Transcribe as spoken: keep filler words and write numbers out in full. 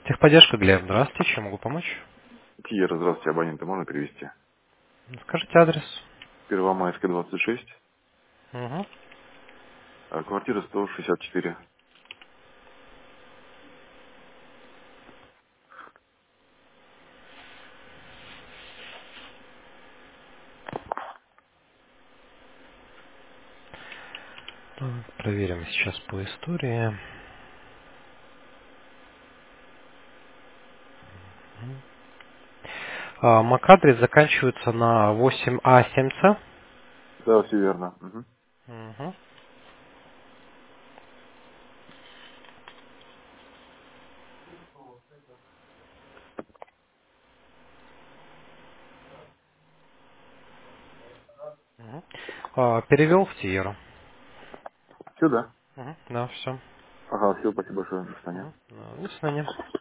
Техподдержка, Глеб, здравствуйте, чем могу помочь? Киера, здравствуйте, абонента можно перевести? Скажите адрес. Первомайская, двадцать шесть, Угу. а квартира сто шестьдесят четыре. Так, проверим сейчас по истории. А, MAC-адрес заканчивается на восемь а семь цэ. Да, все верно. Мгм. Угу. Угу. А, перевел в Тиеру. Все, да? Угу. Да, все. Ага, все, спасибо большое, до свидания. Угу. До свидания.